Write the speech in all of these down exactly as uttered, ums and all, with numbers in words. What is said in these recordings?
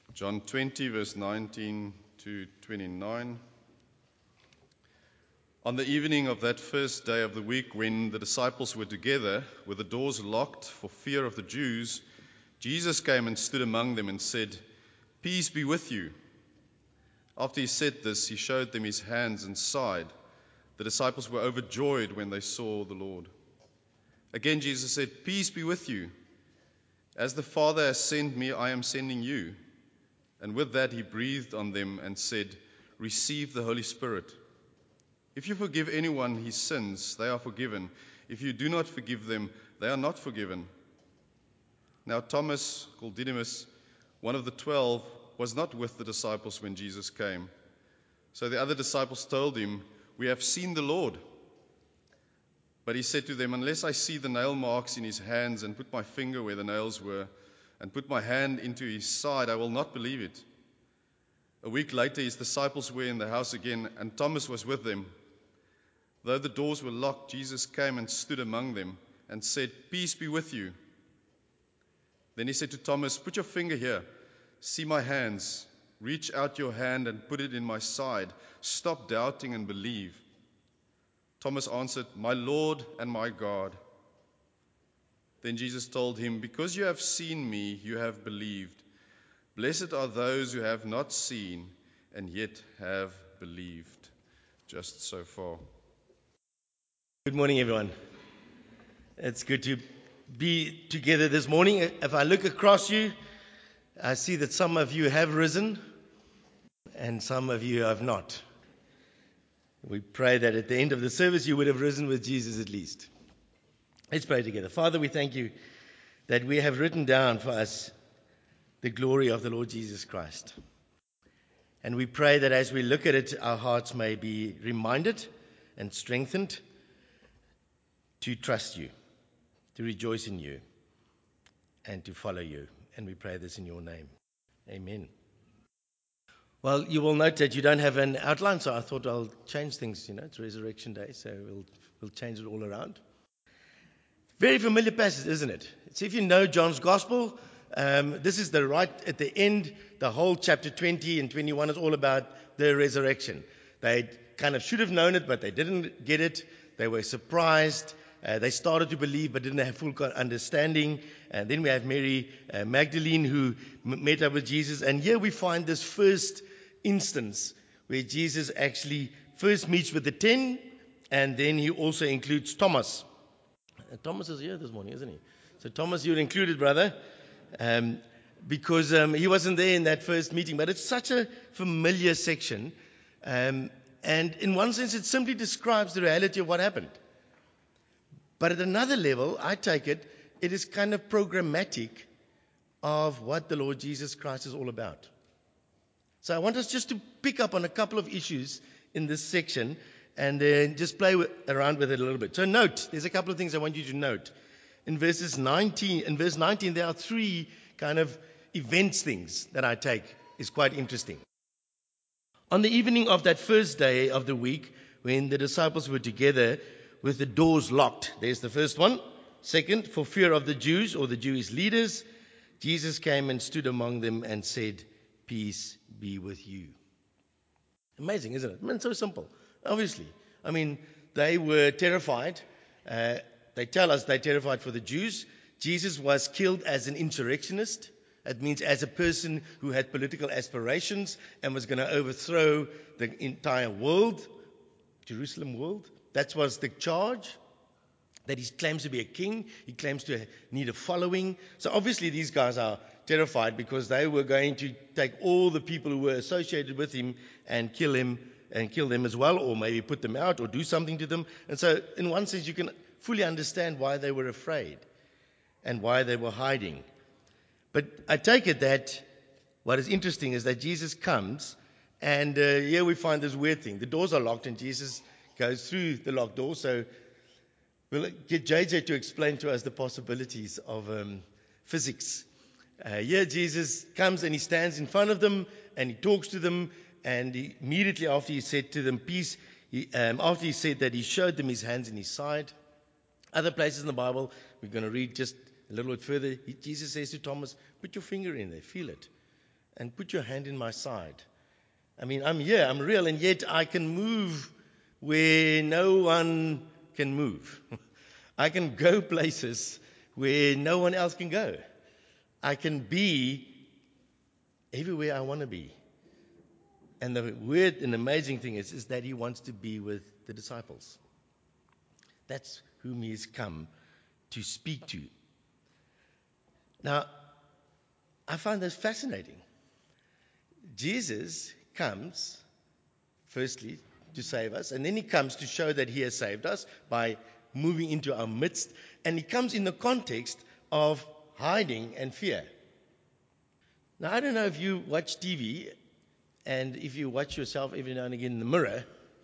John twenty, verse nineteen to twenty-nine. On the evening of that first day of the week, when the disciples were together, with the doors locked for fear of the Jews, Jesus came and stood among them and said, "Peace be with you." After he said this, he showed them his hands and side. The disciples were overjoyed when they saw the Lord. Again Jesus said, "Peace be with you. As the Father has sent me, I am sending you." And with that he breathed on them and said, "Receive the Holy Spirit. If you forgive anyone his sins, they are forgiven. If you do not forgive them, they are not forgiven." Now Thomas, called Didymus, one of the twelve, was not with the disciples when Jesus came. So the other disciples told him, "We have seen the Lord." But he said to them, "Unless I see the nail marks in his hands and put my finger where the nails were and put my hand into his side, I will not believe it." A week later, his disciples were in the house again, and Thomas was with them. Though the doors were locked, Jesus came and stood among them and said, "Peace be with you." Then he said to Thomas, "Put your finger here. See my hands. Reach out your hand and put it in my side. Stop doubting and believe." Thomas answered, "My Lord and my God." Then Jesus told him, "Because you have seen me, you have believed. Blessed are those who have not seen and yet have believed." Just so far. Good morning, everyone. It's good to be together this morning. If I look across you, I see that some of you have risen and some of you have not. We pray that at the end of the service you would have risen with Jesus at least. Let's pray together. Father, we thank you that we have written down for us the glory of the Lord Jesus Christ. And we pray that as we look at it, our hearts may be reminded and strengthened to trust you, to rejoice in you, and to follow you. And we pray this in your name. Amen. Well, you will note that you don't have an outline, so I thought I'll change things. You know, it's Resurrection Day, so we'll we'll change it all around. Very familiar passage, isn't it? So if you know John's Gospel, um, this is the right at the end. The whole chapter twenty and twenty-one is all about the resurrection. They kind of should have known it, but they didn't get it. They were surprised. Uh, they started to believe but didn't have full understanding. And then we have Mary uh, Magdalene who m- met up with Jesus. And here we find this first instance where Jesus actually first meets with the ten, and then he also includes Thomas. Uh, Thomas is here this morning, isn't he? So Thomas, you're included, brother, um, because um, he wasn't there in that first meeting. But it's such a familiar section. Um, and in one sense, it simply describes the reality of what happened. But at another level, I take it, it is kind of programmatic of what the Lord Jesus Christ is all about. So I want us just to pick up on a couple of issues in this section and then just play with, around with it a little bit. So note, there's a couple of things I want you to note. In verses nineteen, in verse nineteen, there are three kind of events things that I take is quite interesting. On the evening of that first day of the week, when the disciples were together, with the doors locked. There's the first one. Second, for fear of the Jews or the Jewish leaders, Jesus came and stood among them and said, "Peace be with you." Amazing, isn't it? I mean, it's so simple. Obviously. I mean, they were terrified. Uh, they tell us they're terrified for the Jews. Jesus was killed as an insurrectionist. It means as a person who had political aspirations and was going to overthrow the entire world, Jerusalem world. That was the charge, that he claims to be a king. He claims to need a following. So obviously these guys are terrified because they were going to take all the people who were associated with him and kill him and kill them as well, or maybe put them out or do something to them. And so in one sense you can fully understand why they were afraid and why they were hiding. But I take it that what is interesting is that Jesus comes, and uh, here we find this weird thing. The doors are locked and Jesus goes through the locked door. So we'll get J J to explain to us the possibilities of um, physics. Uh, here Jesus comes and he stands in front of them and he talks to them, and he, immediately after he said to them, "Peace," he, um, after he said that, he showed them his hands and his side. Other places in the Bible, we're going to read just a little bit further. He, Jesus says to Thomas, "Put your finger in there, feel it." and put your hand in my side. I mean, I'm here, I'm real, and yet I can move where no one can move. I can go places where no one else can go. I can be everywhere I want to be. And the weird and amazing thing is, is that he wants to be with the disciples. That's whom he has come to speak to. Now, I find this fascinating. Jesus comes, firstly, to save us, and then he comes to show that he has saved us by moving into our midst, and he comes in the context of hiding and fear. Now, I don't know if you watch T V, and if you watch yourself every now and again in the mirror,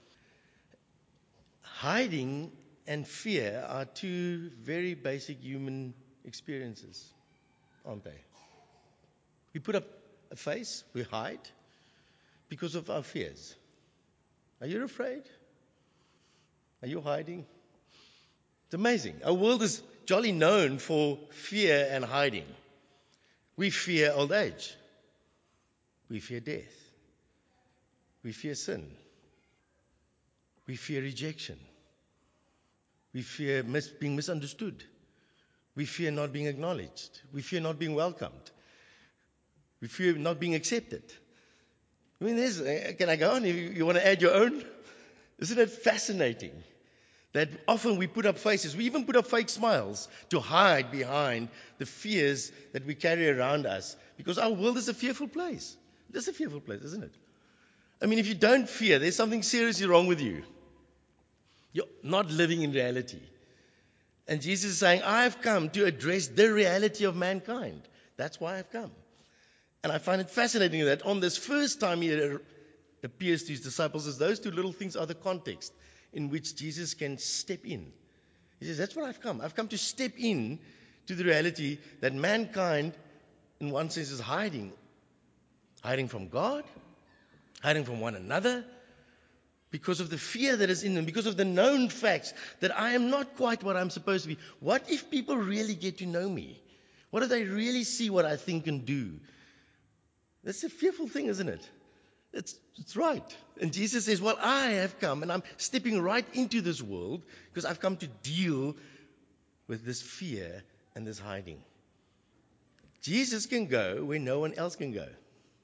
hiding and fear are two very basic human experiences, aren't they? We put up a face, we hide because of our fears. Are you afraid? Are you hiding? It's amazing. Our world is jolly known for fear and hiding. We fear old age. We fear death. We fear sin. We fear rejection. We fear mis- being misunderstood. We fear not being acknowledged. We fear not being welcomed. We fear not being accepted. I mean, there's, uh, can I go on? You, you want to add your own? Isn't it fascinating that often we put up faces, we even put up fake smiles to hide behind the fears that we carry around us, because our world is a fearful place. It is a fearful place, isn't it? I mean, if you don't fear, there's something seriously wrong with you. You're not living in reality. And Jesus is saying, I've come to address the reality of mankind. That's why I've come. And I find it fascinating that on this first time he appears to his disciples, as those two little things are the context in which Jesus can step in. He says, that's what I've come. I've come to step in to the reality that mankind, in one sense, is hiding. Hiding from God, hiding from one another, because of the fear that is in them, because of the known facts that I am not quite what I'm supposed to be. What if people really get to know me? What if they really see what I think and do? That's a fearful thing, isn't it? It's, it's right. And Jesus says, well, I have come, and I'm stepping right into this world because I've come to deal with this fear and this hiding. Jesus can go where no one else can go.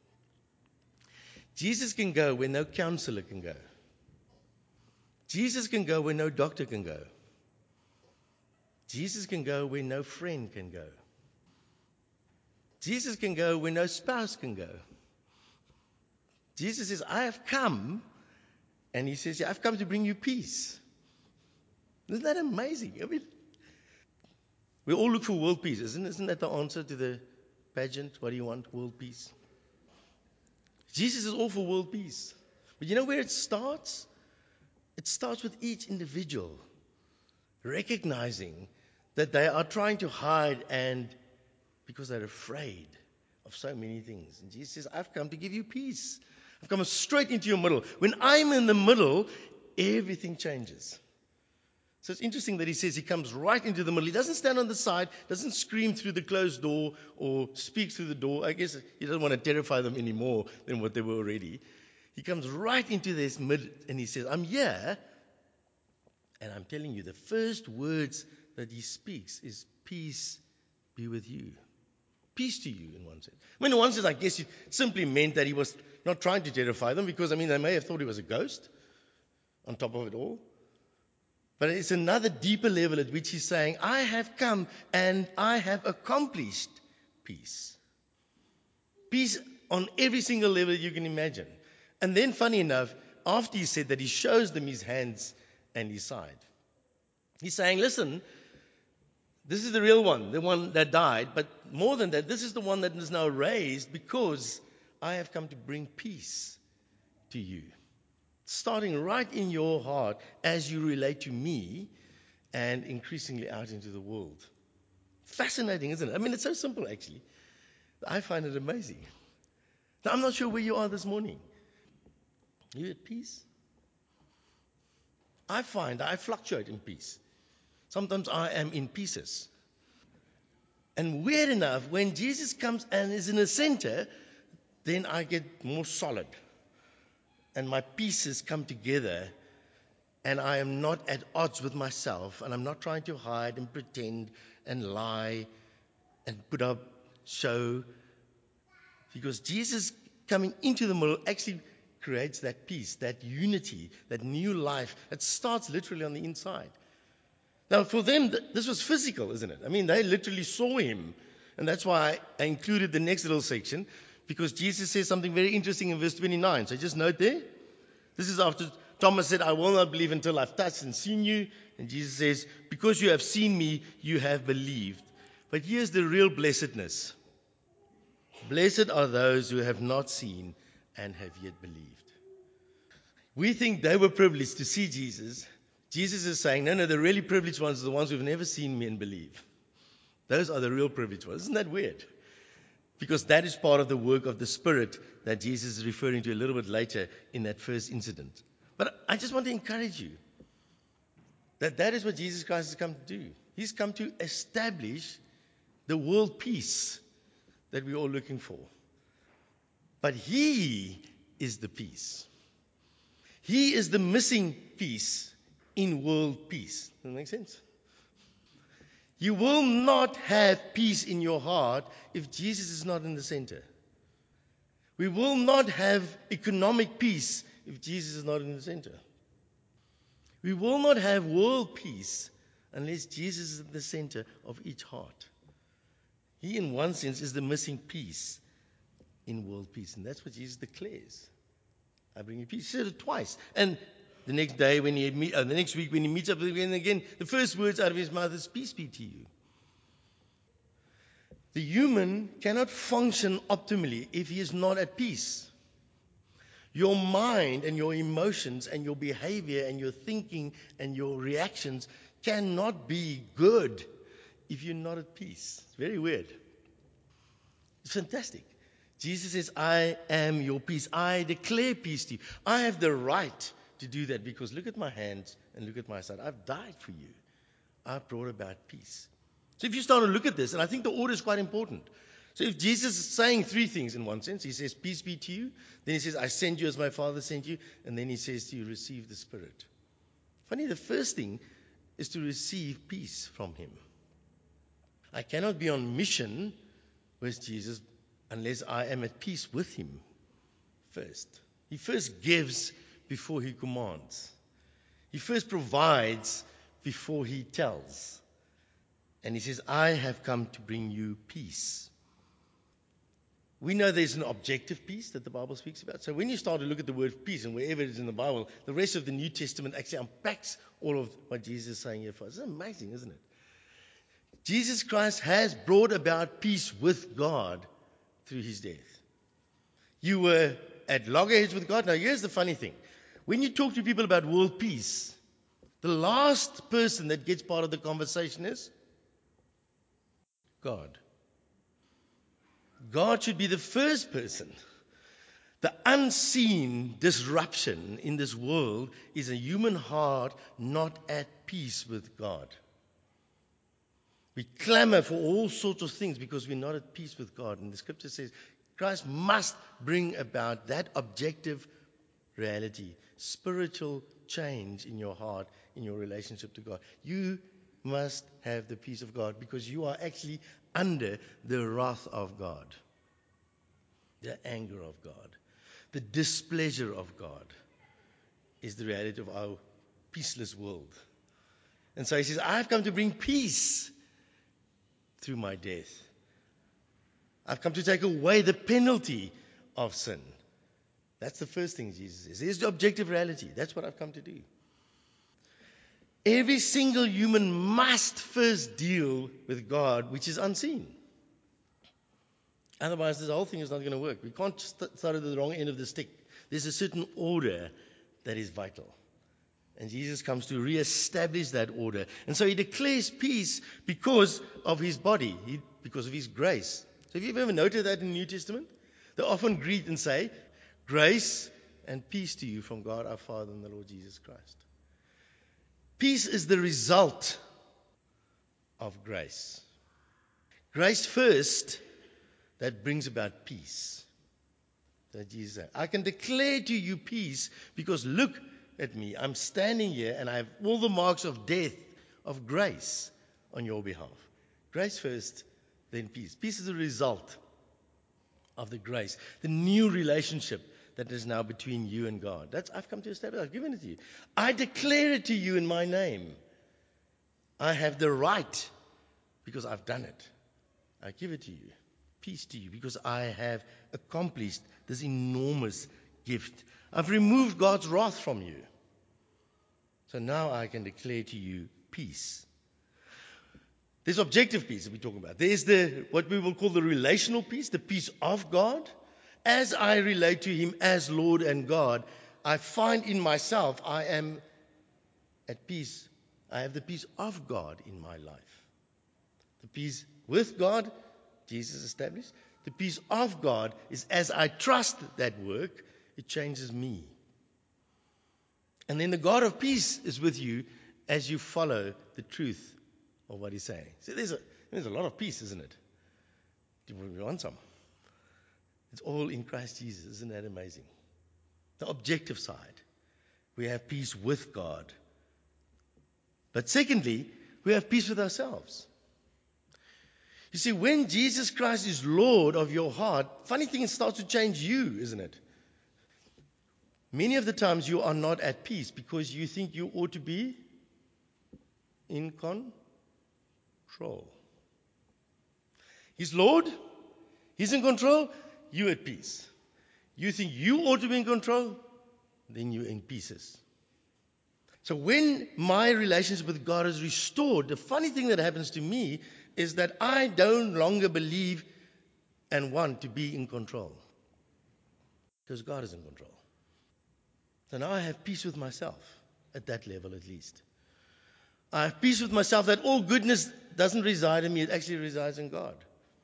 Jesus can go where no counselor can go. Jesus can go where no doctor can go. Jesus can go where no friend can go. Jesus can go where no spouse can go. Jesus says, I have come, and he says, yeah, I've come to bring you peace. Isn't that amazing? I mean, we all look for world peace. Isn't, isn't that the answer to the pageant? What do you want? World peace. Jesus is all for world peace. But you know where it starts? It starts with each individual recognizing that they are trying to hide and because they're afraid of so many things. And Jesus says, I've come to give you peace. I've come straight into your middle. When I'm in the middle, everything changes. So it's interesting that he says he comes right into the middle. He doesn't stand on the side, doesn't scream through the closed door or speak through the door. I guess he doesn't want to terrify them any more than what they were already. He comes right into this mid and he says, I'm here. And I'm telling you, the first words that he speaks is peace be with you. Peace to you in one sense. I mean, in one sense, I guess it simply meant that he was not trying to terrify them because, I mean, they may have thought he was a ghost on top of it all. But it's another deeper level at which he's saying, I have come and I have accomplished peace. Peace on every single level you can imagine. And then, funny enough, after he said that, he shows them his hands and his side. He's saying, listen, this is the real one, the one that died. But more than that, this is the one that is now raised because I have come to bring peace to you. Starting right in your heart as you relate to me and increasingly out into the world. Fascinating, isn't it? I mean, it's so simple, actually. I find it amazing. Now, I'm not sure where you are this morning. Are you at peace? I find I fluctuate in peace. Sometimes I am in pieces. And weird enough, when Jesus comes and is in the center, then I get more solid. And my pieces come together, and I am not at odds with myself, and I'm not trying to hide and pretend and lie and put up show. Because Jesus coming into the middle actually creates that peace, that unity, that new life. It starts literally on the inside. Now, for them, th- this was physical, isn't it? I mean, they literally saw him. And that's why I included the next little section, because Jesus says something very interesting in verse twenty-nine. So just note there. This is after Thomas said, I will not believe until I've touched and seen you. And Jesus says, because you have seen me, you have believed. But here's the real blessedness. Blessed are those who have not seen and have yet believed. We think they were privileged to see Jesus. Jesus is saying, no, no, the really privileged ones are the ones who have never seen me and believe. Those are the real privileged ones. Isn't that weird? Because that is part of the work of the Spirit that Jesus is referring to a little bit later in that first incident. But I just want to encourage you that that is what Jesus Christ has come to do. He's come to establish the world peace that we're all looking for. But He is the peace. He is the missing piece in world peace. Does that make sense? You will not have peace in your heart if Jesus is not in the center. We will not have economic peace if Jesus is not in the center. We will not have world peace unless Jesus is at the center of each heart. He, in one sense, is the missing piece in world peace. And that's what Jesus declares. I bring you peace. He said it twice. And the next day, when he meet, uh, the next week, when he meets up with again and again, the first words out of his mouth is, peace be to you. The human cannot function optimally if he is not at peace. Your mind and your emotions and your behavior and your thinking and your reactions cannot be good if you're not at peace. It's very weird. It's fantastic. Jesus says, I am your peace. I declare peace to you. I have the right to do that because look at my hands and look at my side. I've died for you. I've brought about peace. So if you start to look at this, and I think the order is quite important. So if Jesus is saying three things in one sense, he says, peace be to you. Then he says, I send you as my Father sent you. And then he says to you, receive the Spirit. Funny, the first thing is to receive peace from him. I cannot be on mission with Jesus unless I am at peace with him first. He first gives before he commands. He first provides before he tells. And he says, I have come to bring you peace. We know there's an objective peace that the Bible speaks about. So when you start to look at the word peace and wherever it is in the Bible, the rest of the New Testament actually unpacks all of what Jesus is saying here for us. It's amazing, isn't it? Jesus Christ has brought about peace with God through his death. You were at loggerheads with God. Now here's the funny thing. When you talk to people about world peace, the last person that gets part of the conversation is God. God should be the first person. The unseen disruption in this world is a human heart not at peace with God. We clamor for all sorts of things because we're not at peace with God. And the scripture says Christ must bring about that objective reality, spiritual change in your heart, in your relationship to God. You must have the peace of God because you are actually under the wrath of God, the anger of God, the displeasure of God is the reality of our peaceless world. And so he says, I've come to bring peace through my death. I've come to take away the penalty of sin. That's the first thing Jesus says. Here's the objective reality. That's what I've come to do. Every single human must first deal with God, which is unseen. Otherwise, this whole thing is not going to work. We can't st- start at the wrong end of the stick. There's a certain order that is vital. And Jesus comes to reestablish that order. And so he declares peace because of his body, he, because of his grace. So have you ever noted that in the New Testament? They often greet and say, grace and peace to you from God our Father and the Lord Jesus Christ. Peace is the result of grace. Grace first, that brings about peace. That Jesus said, I can declare to you peace because look at me. I'm standing here and I have all the marks of death, of grace on your behalf. Grace first, then peace. Peace is a result of the grace, the new relationship that is now between you and God. That's I've come to establish. I've given it to you. I declare it to you in my name. I have the right because I've done it. I give it to you. Peace to you because I have accomplished this enormous gift. I've removed God's wrath from you. So now I can declare to you peace. There's objective peace that we're talking about. There's the what we will call the relational peace, the peace of God. As I relate to Him as Lord and God, I find in myself I am at peace. I have the peace of God in my life. The peace with God, Jesus established. The peace of God is as I trust that work, it changes me. And then the God of peace is with you as you follow the truth of what He's saying. So there's a, there's a lot of peace, isn't it? Do we want some? It's all in Christ Jesus. Isn't that amazing? The objective side. We have peace with God. But secondly, we have peace with ourselves. You see, when Jesus Christ is Lord of your heart, funny thing, it starts to change you, isn't it? Many of the times you are not at peace because you think you ought to be in control. He's Lord. He's in control. You're at peace. You think you ought to be in control, then you're in pieces. So when my relationship with God is restored, the funny thing that happens to me is that I don't longer believe and want to be in control. Because God is in control. So now I have peace with myself, at that level at least. I have peace with myself that all goodness doesn't reside in me, it actually resides in God.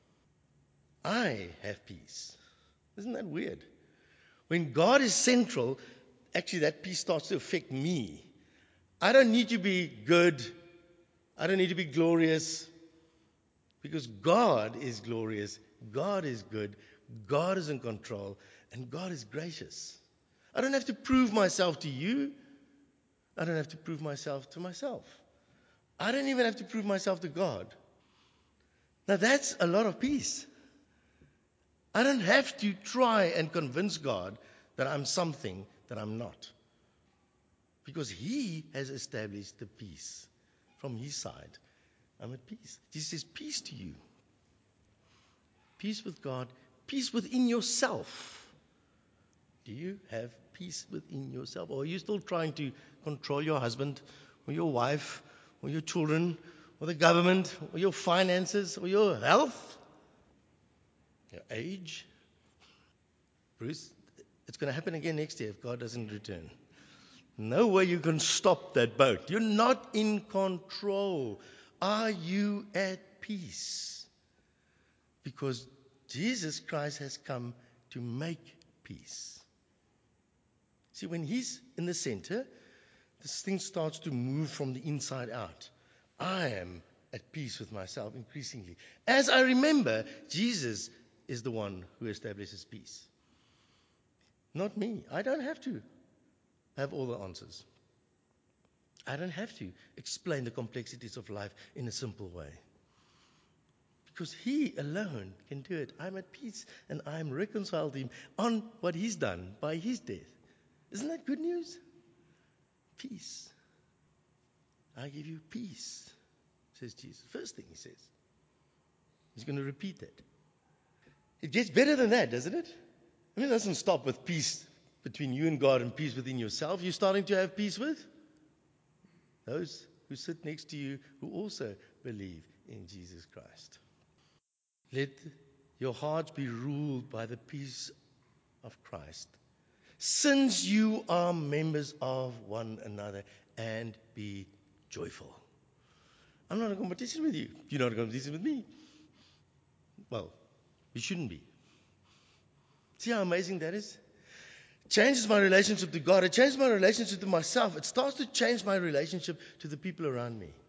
I have peace. Isn't that weird? When God is central, actually that peace starts to affect me. I don't need to be good. I don't need to be glorious. Because God is glorious. God is good. God is in control. And God is gracious. I don't have to prove myself to you. I don't have to prove myself to myself. I don't even have to prove myself to God. Now that's a lot of peace. I don't have to try and convince God that I'm something that I'm not. Because He has established the peace from His side. I'm at peace. Jesus says, peace to you. Peace with God. Peace within yourself. Do you have peace within yourself? Or are you still trying to control your husband or your wife or your children or the government or your finances or your health? Your age? Bruce, it's going to happen again next year if God doesn't return. No way you can stop that boat. You're not in control. Are you at peace? Because Jesus Christ has come to make peace. See, when He's in the center, this thing starts to move from the inside out. I am at peace with myself increasingly. As I remember, Jesus is the one who establishes peace. Not me. I don't have to have all the answers. I don't have to explain the complexities of life in a simple way. Because He alone can do it. I'm at peace and I'm reconciled to Him on what He's done by His death. Isn't that good news? Peace. I give you peace, says Jesus. First thing He says. He's going to repeat that. It gets better than that, doesn't it? I mean, it doesn't stop with peace between you and God and peace within yourself. You're starting to have peace with those who sit next to you who also believe in Jesus Christ. Let your hearts be ruled by the peace of Christ, since you are members of one another, and be joyful. I'm not in competition with you. You're not in competition with me. Well, you shouldn't be. See how amazing that is? It changes my relationship to God. It changes my relationship to myself. It starts to change my relationship to the people around me.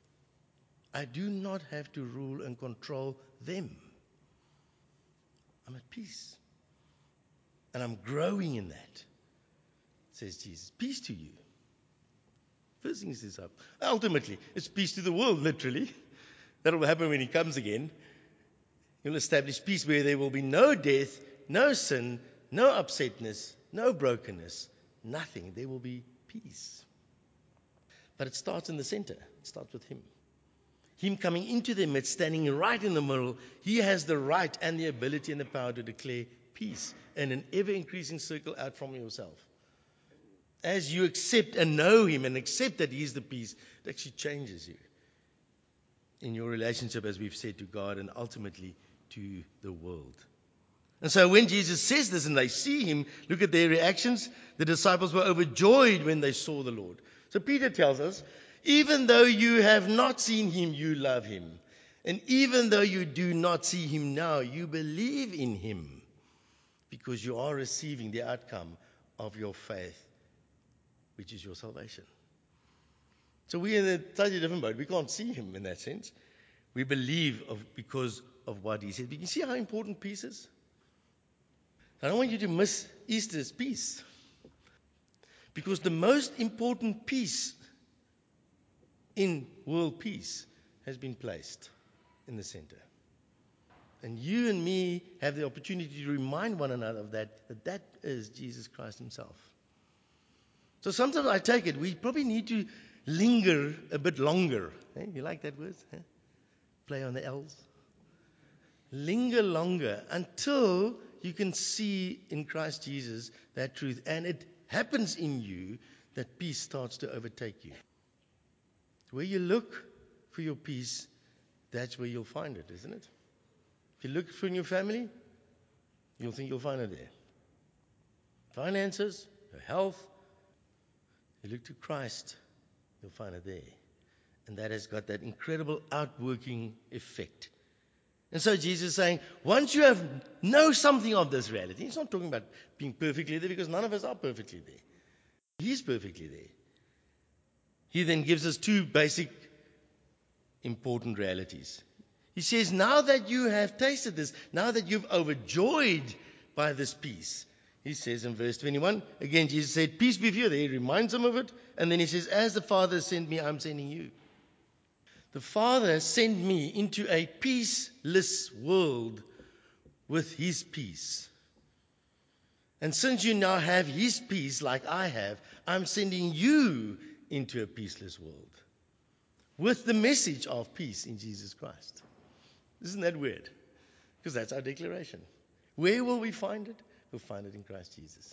I do not have to rule and control them. I'm at peace. and I'm growing in that, says Jesus. Peace to you. First thing he says up. Ultimately, it's peace to the world, literally. That will happen when he comes again. He'll establish peace where there will be no death, no sin, no upsetness, no brokenness, nothing. There will be peace. But it starts in the center. It starts with him. Him coming into their midst, standing right in the middle. He has the right and the ability and the power to declare peace in an ever-increasing circle out from yourself. As you accept and know him and accept that he's the peace, it actually changes you in your relationship, as we've said, to God and ultimately to the world. And so when Jesus says this and they see him, look at their reactions. The disciples were overjoyed when they saw the Lord. So Peter tells us, even though you have not seen him, you love him. And even though you do not see him now, you believe in him because you are receiving the outcome of your faith, which is your salvation. So we're in a slightly different boat. We can't see him in that sense. We believe of because of what he said. But you see how important peace is? I don't want you to miss Easter's peace. Because the most important peace in world peace has been placed in the center. And you and me have the opportunity to remind one another of that, that that is Jesus Christ himself. So sometimes I take it, we probably need to linger a bit longer. Hey, you like that word? Huh? Play on the L's. Linger longer until you can see in Christ Jesus that truth. And it happens in you that peace starts to overtake you. Where you look for your peace, that's where you'll find it, isn't it? If you look for in your family, you'll think you'll find it there. Finances, your health. You look to Christ, you'll find it there. And that has got that incredible outworking effect. And so Jesus is saying, once you have know something of this reality, he's not talking about being perfectly there because none of us are perfectly there. He's perfectly there. He then gives us two basic important realities. He says, now that you have tasted this, now that you've overjoyed by this peace, he says in verse twenty-one, again, Jesus said, peace be with you. There he reminds them of it. And then he says, as the Father sent me, I'm sending you. The Father sent me into a peaceless world with his peace. And since you now have his peace like I have, I'm sending you into a peaceless world with the message of peace in Jesus Christ. Isn't that weird? Because that's our declaration. Where will we find it? We'll find it in Christ Jesus.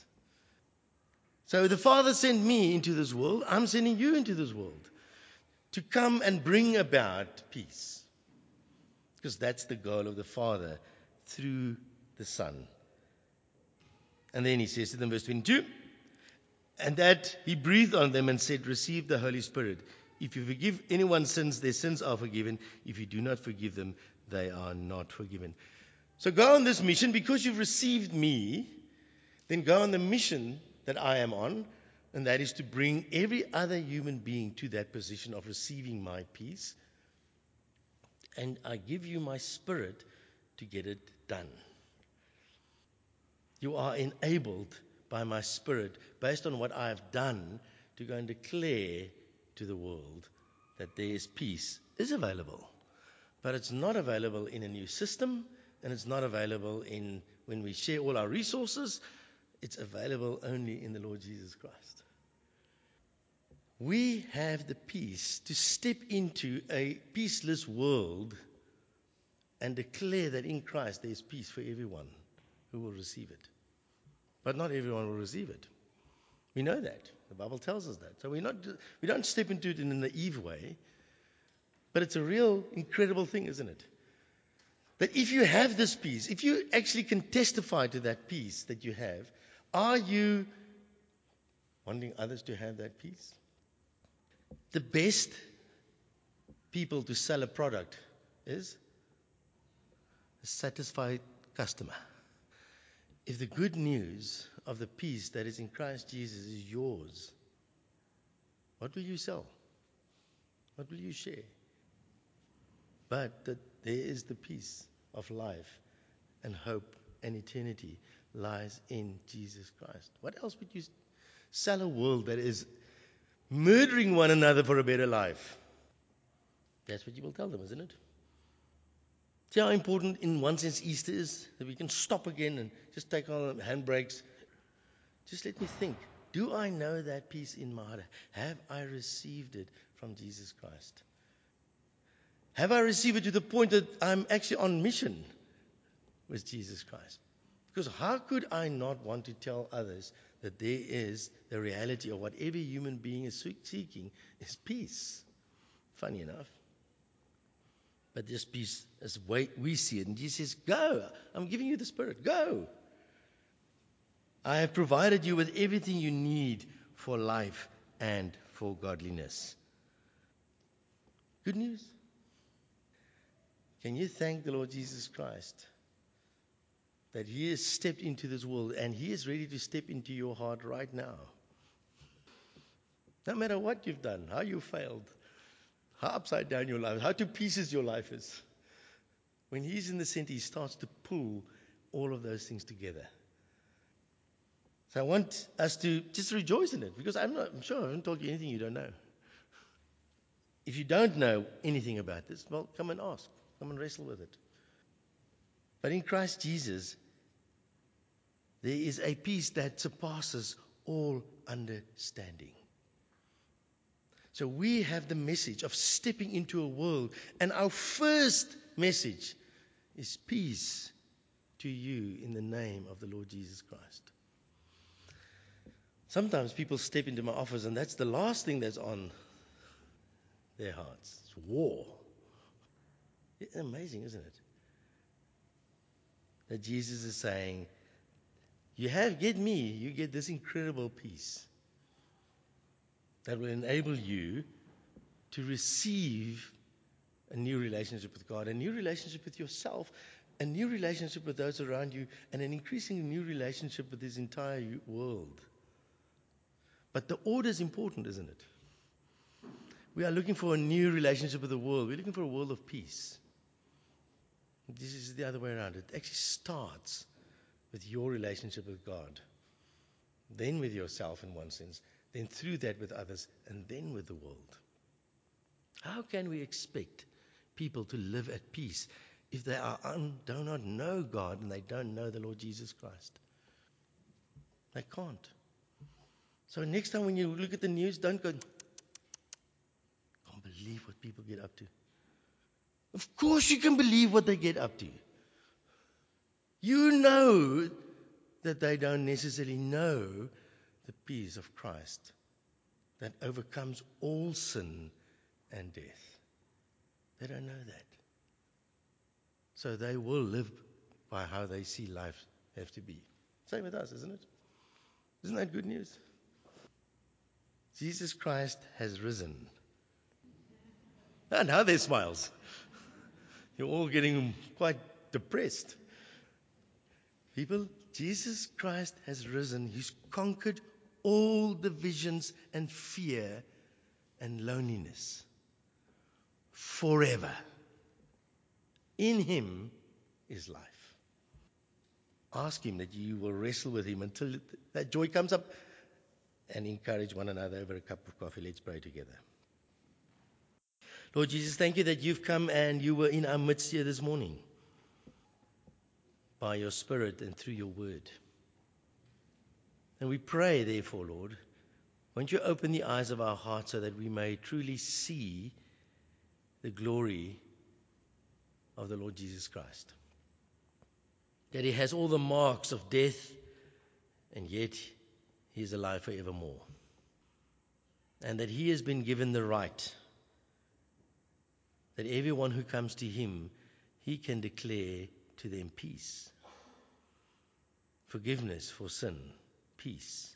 So the Father sent me into this world. I'm sending you into this world to come and bring about peace. Because that's the goal of the Father through the Son. And then he says to them, verse twenty-two, and that he breathed on them and said, receive the Holy Spirit. If you forgive anyone's sins, their sins are forgiven. If you do not forgive them, they are not forgiven. So go on this mission because you've received me. Then go on the mission that I am on, and that is to bring every other human being to that position of receiving my peace. And I give you my Spirit to get it done. You are enabled by my Spirit, based on what I have done, to go and declare to the world that there is peace is available. But it's not available in a new system, and it's not available in when we share all our resources. It's available only in the Lord Jesus Christ. We have the peace to step into a peaceless world and declare that in Christ there is peace for everyone who will receive it. But not everyone will receive it. We know that. The Bible tells us that. So we're not, we don't step into it in a naive way. But it's a real incredible thing, isn't it? That if you have this peace, if you actually can testify to that peace that you have, are you wanting others to have that peace? The best people to sell a product is a satisfied customer. If the good news of the peace that is in Christ Jesus is yours, what will you sell? What will you share? But that there is the peace of life and hope and eternity lies in Jesus Christ. What else would you sell a world that is murdering one another for a better life? That's what you will tell them, isn't it? See how important, in one sense, Easter is? That we can stop again and just take our handbrakes. Just let me think. Do I know that peace in my heart? Have I received it from Jesus Christ? Have I received it to the point that I'm actually on mission with Jesus Christ? Because how could I not want to tell others that there is the reality of what every human being is seeking is peace? Funny enough. But this peace is the way we see it. And Jesus says, go. I'm giving you the Spirit. Go. I have provided you with everything you need for life and for godliness. Good news. Can you thank the Lord Jesus Christ that He has stepped into this world and He is ready to step into your heart right now? No matter what you've done, how you failed, how upside down your life, how to pieces your life is. When He's in the center, He starts to pull all of those things together. So I want us to just rejoice in it, because I'm not, I'm sure I haven't told you anything you don't know. If you don't know anything about this, well, come and ask. Come and wrestle with it. But in Christ Jesus, there is a peace that surpasses all understanding. So we have the message of stepping into a world, and our first message is peace to you in the name of the Lord Jesus Christ. Sometimes people step into my office and that's the last thing that's on their hearts. It's war. It's amazing, isn't it? That Jesus is saying, you have, get me, you get this incredible peace that will enable you to receive a new relationship with God, a new relationship with yourself, a new relationship with those around you, and an increasingly new relationship with this entire world. But the order is important, isn't it? We are looking for a new relationship with the world. We're looking for a world of peace. This is the other way around. It actually starts with your relationship with God, then with yourself in one sense, then through that with others, and then with the world. How can we expect people to live at peace if they are un, do not know God and they don't know the Lord Jesus Christ? They can't. So next time when you look at the news, don't go, can't believe what people get up to. Of course you can believe what they get up to. You know that they don't necessarily know the peace of Christ that overcomes all sin and death. They don't know that. So they will live by how they see life have to be. Same with us, isn't it? Isn't that good news? Jesus Christ has risen. And now there's smiles. You're all getting quite depressed. People, Jesus Christ has risen. He's conquered all divisions and fear and loneliness forever. In Him is life. Ask Him that you will wrestle with Him until that joy comes up, and encourage one another over a cup of coffee. Let's pray together. Lord Jesus, thank you that you've come and you were in our midst here this morning by your Spirit and through your word. And we pray, therefore, Lord, won't you open the eyes of our hearts so that we may truly see the glory of the Lord Jesus Christ. That He has all the marks of death, and yet He is alive forevermore. And that He has been given the right that everyone who comes to Him, He can declare to them peace, forgiveness for sin, peace,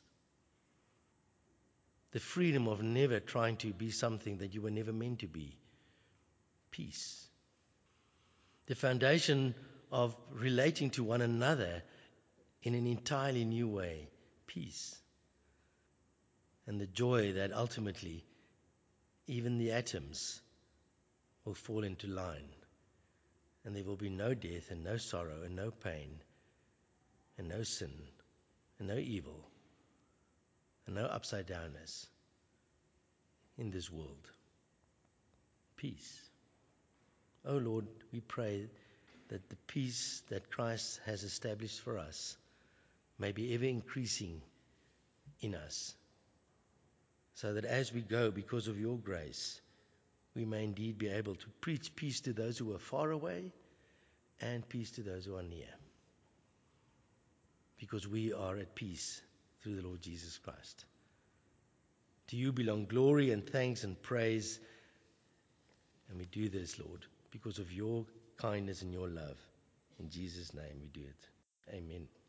the freedom of never trying to be something that you were never meant to be, peace, the foundation of relating to one another in an entirely new way, peace, and the joy that ultimately even the atoms will fall into line, and there will be no death and no sorrow and no pain and no sin and no evil and no upside downness in this world. Peace. Oh Lord, we pray that the peace that Christ has established for us may be ever increasing in us, so that as we go, because of your grace, we may indeed be able to preach peace to those who are far away and peace to those who are near, because we are at peace through the Lord Jesus Christ. To you belong glory and thanks and praise, and we do this, Lord, because of your kindness and your love. In Jesus' name we do it. Amen.